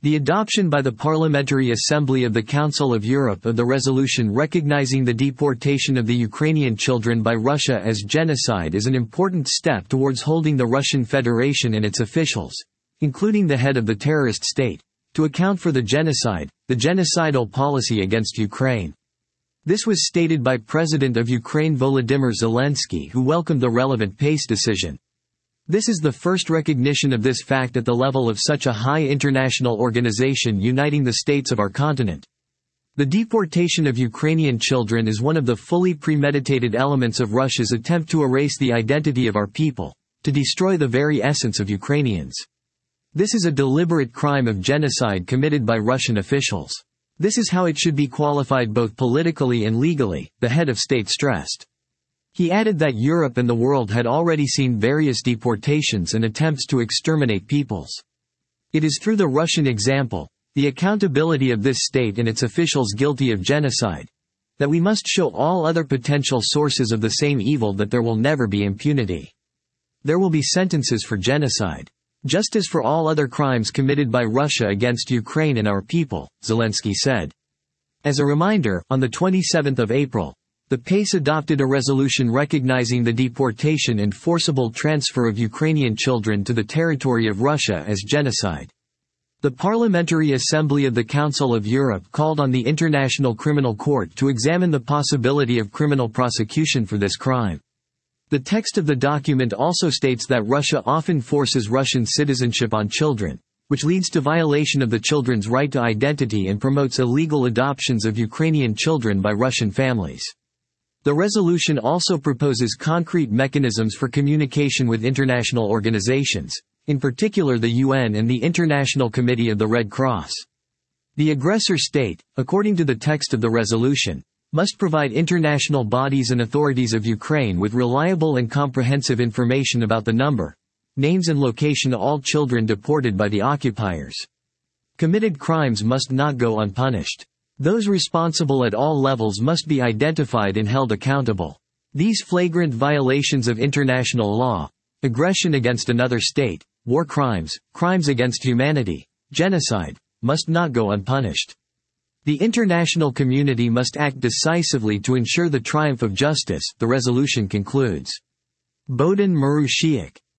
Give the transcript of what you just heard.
The adoption by the Parliamentary Assembly of the Council of Europe of the resolution recognizing the deportation of the Ukrainian children by Russia as genocide is an important step towards holding the Russian Federation and its officials, including the head of the terrorist state, to account for the genocidal policy against Ukraine. This was stated by President of Ukraine Volodymyr Zelensky, who welcomed the relevant PACE decision. This is the first recognition of this fact at the level of such a high international organization uniting the states of our continent. The deportation of Ukrainian children is one of the fully premeditated elements of Russia's attempt to erase the identity of our people, to destroy the very essence of Ukrainians. This is a deliberate crime of genocide committed by Russian officials. This is how it should be qualified both politically and legally, the head of state stressed. He added that Europe and the world had already seen various deportations and attempts to exterminate peoples. It is through the Russian example, the accountability of this state and its officials guilty of genocide, that we must show all other potential sources of the same evil that there will never be impunity. There will be sentences for genocide, just as for all other crimes committed by Russia against Ukraine and our people, Zelensky said. As a reminder, on the 27th of April, the PACE adopted a resolution recognizing the deportation and forcible transfer of Ukrainian children to the territory of Russia as genocide. The Parliamentary Assembly of the Council of Europe called on the International Criminal Court to examine the possibility of criminal prosecution for this crime. The text of the document also states that Russia often forces Russian citizenship on children, which leads to violation of the children's right to identity and promotes illegal adoptions of Ukrainian children by Russian families. The resolution also proposes concrete mechanisms for communication with international organizations, in particular the UN and the International Committee of the Red Cross. The aggressor state, according to the text of the resolution, must provide international bodies and authorities of Ukraine with reliable and comprehensive information about the number, names and location of all children deported by the occupiers. Committed crimes must not go unpunished. Those responsible at all levels must be identified and held accountable. These flagrant violations of international law, aggression against another state, war crimes, crimes against humanity, genocide, must not go unpunished. The international community must act decisively to ensure the triumph of justice, the resolution concludes. Bohdan Marushiak,